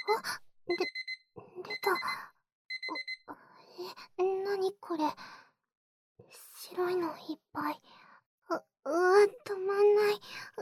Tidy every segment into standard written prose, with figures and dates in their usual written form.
あ、出た。なにこれ。白いのいっぱい。止まんない。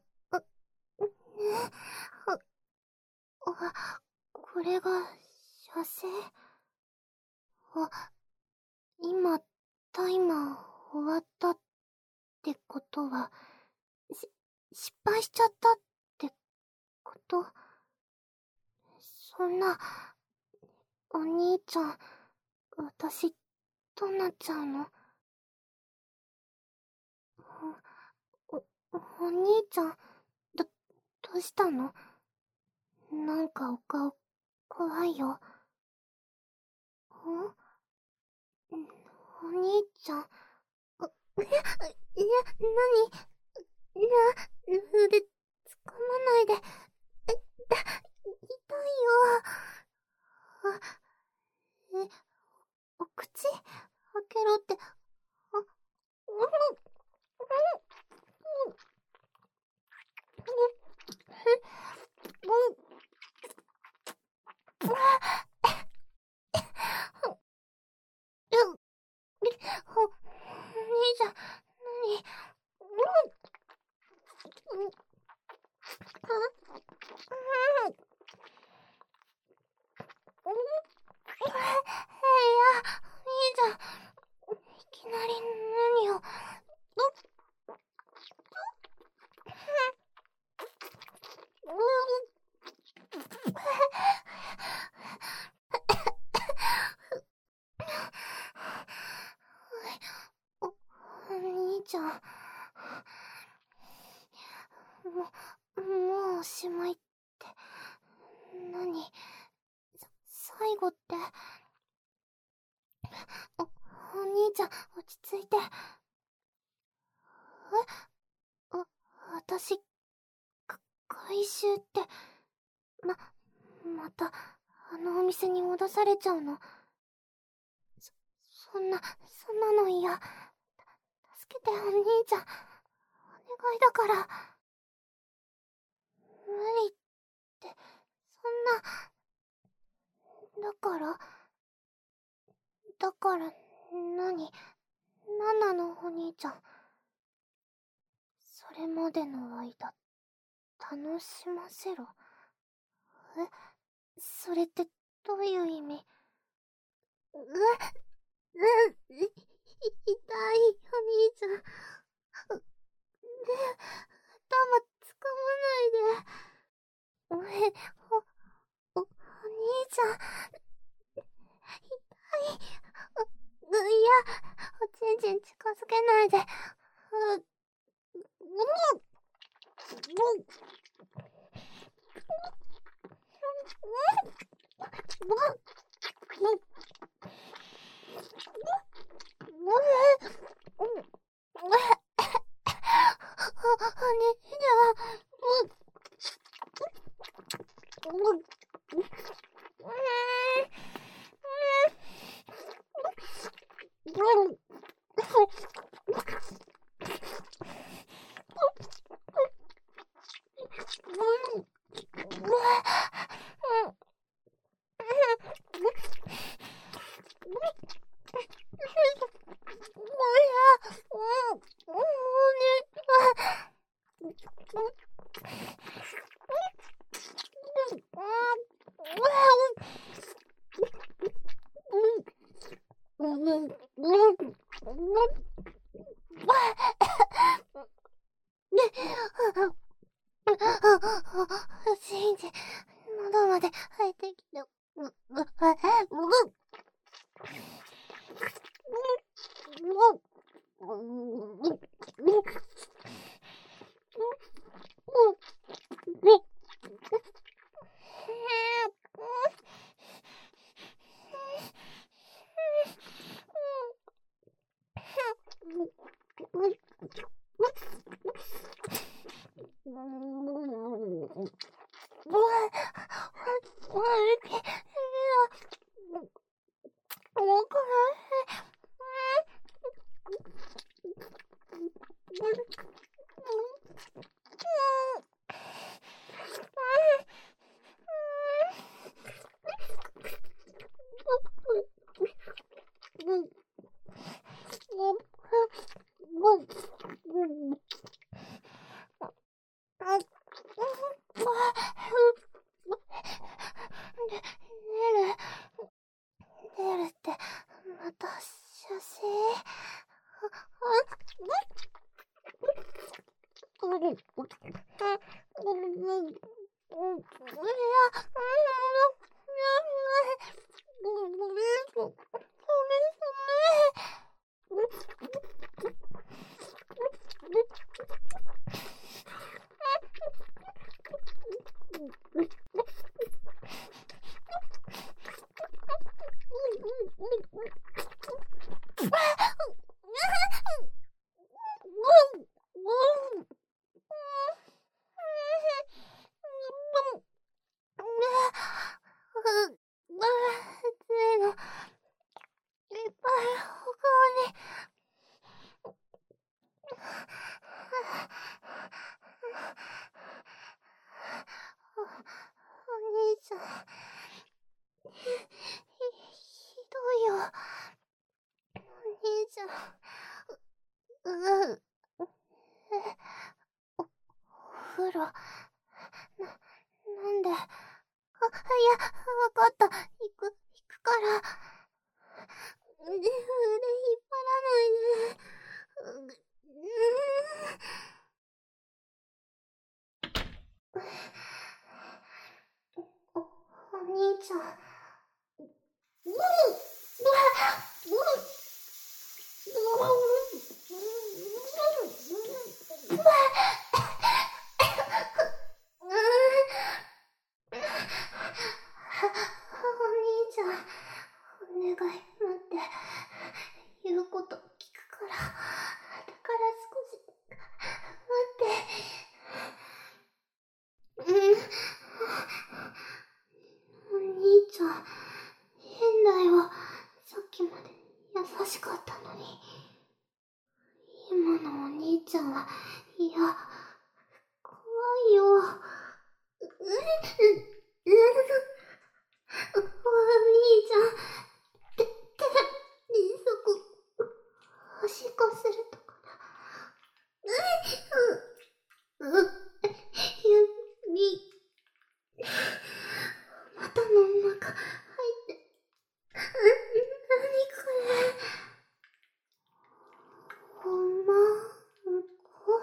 これが、射精。今、タイマー終わったってことは、失敗しちゃったってこと？そんな、お兄ちゃん、私、どうなっちゃうの？お兄ちゃん、どうしたの？なんかお顔、怖いよ。お兄ちゃん、いや、腕、掴まないで。痛いよ。お口開けろって、お兄ちゃん、何？兄ちゃん、いきなり何を？お兄ちゃん、もうおしまいって、何？最後って。お兄ちゃん、落ち着いて。私、回収って、また、あのお店に戻されちゃうの？そんなの嫌。助けて、お兄ちゃん。お願いだから。無理って、そんな。だから、なんなの、お兄ちゃん。それまでの間、楽しませろ。それってどういう意味？痛い、お兄ちゃん。頭つかまないで。お兄ちゃん。痛い。いや、おちんちん近づけないで。信じ、喉まで入ってきて、 なんで。いや、わかった。行くから。腕引っ張らないで。お兄ちゃん。お兄ちゃん、お願い、待って。言うこと聞くから。だから少し、待って。お兄ちゃん、変だよ。さっきまで優しかったのに。今のお兄ちゃんは、いや、怖いよ。お兄ちゃん、そこ、おしっこするとこだ。指、股の中入って。何これ。おまんこ。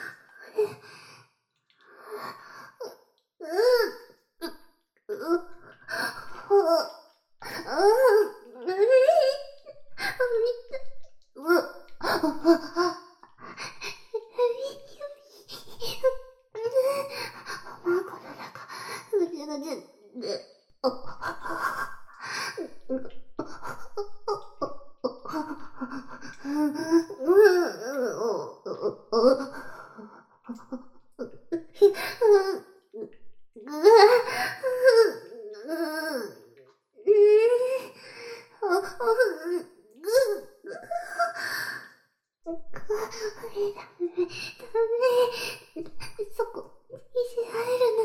そこ、いじられるの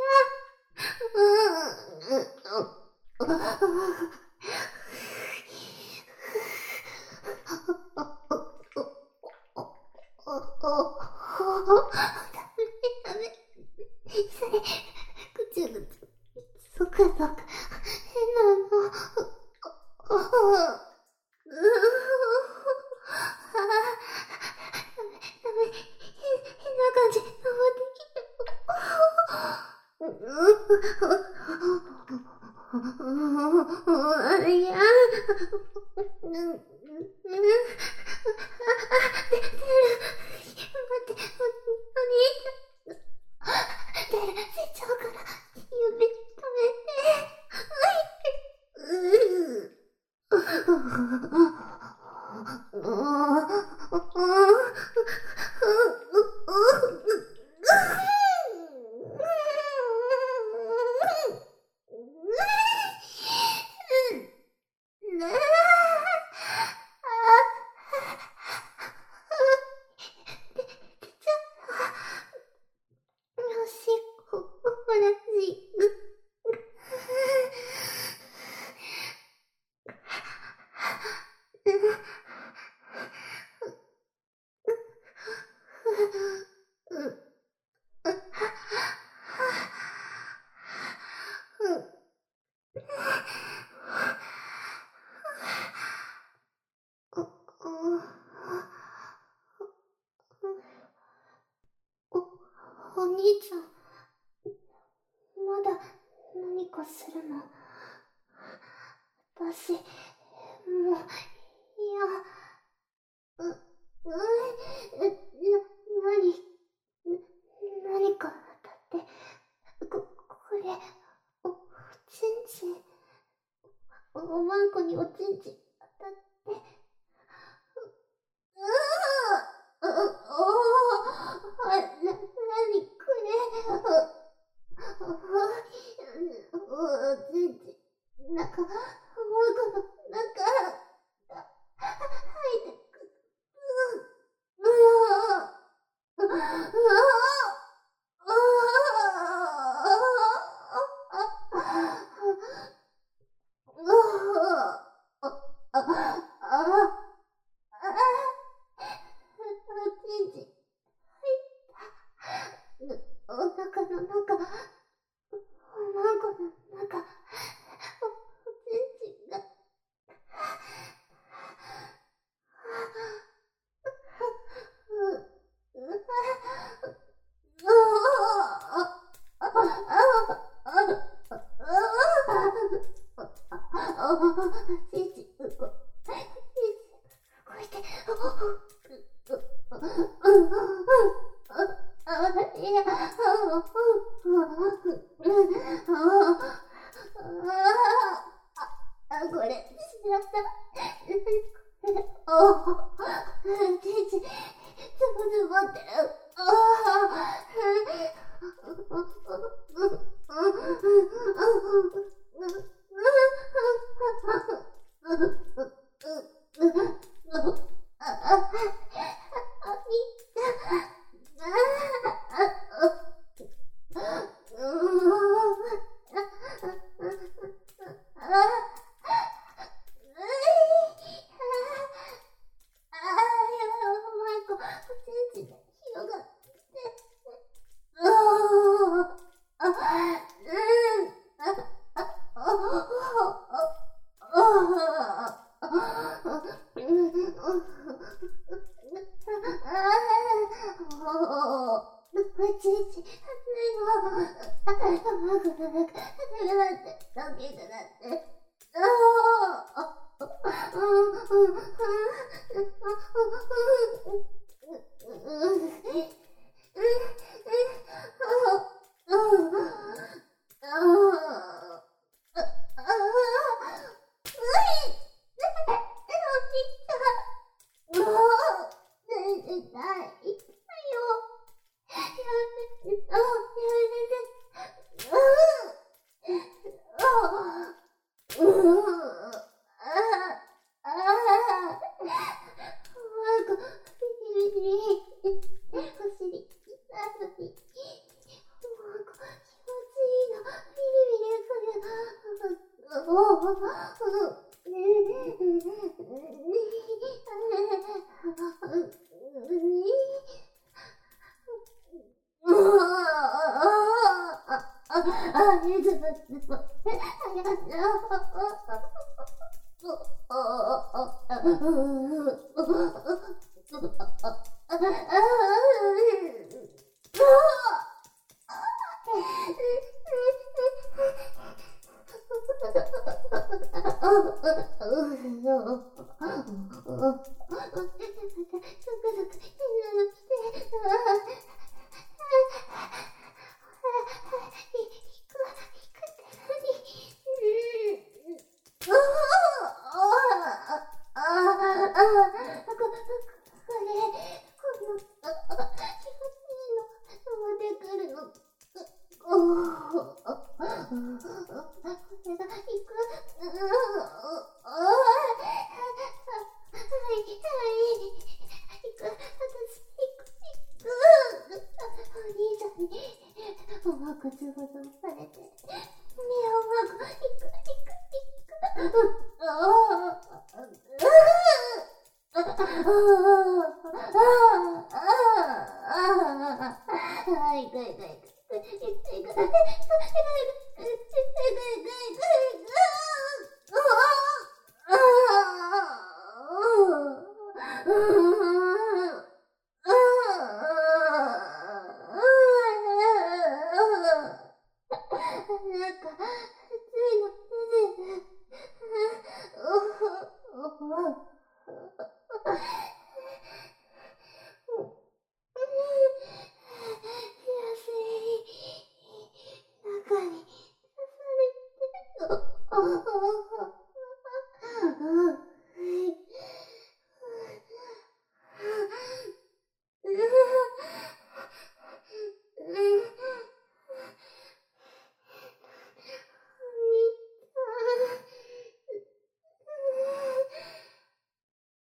ダメ。それ、ぐちゅぐちゅ。そくそく。変なの。ダメ。変な感じ、登ってきて。いや。待って、お兄ちゃん。出ちゃうから、指止めて。 こするの。私、もう、何かだって、これ、おちんちん、おまんこにおちんちん当たって、なにこれ、おちんちん、おまんこの中、入ってくる。お腹の中、おまんこの中、おちんちんが。これ、しまった。ちんちん、ズボズボってる。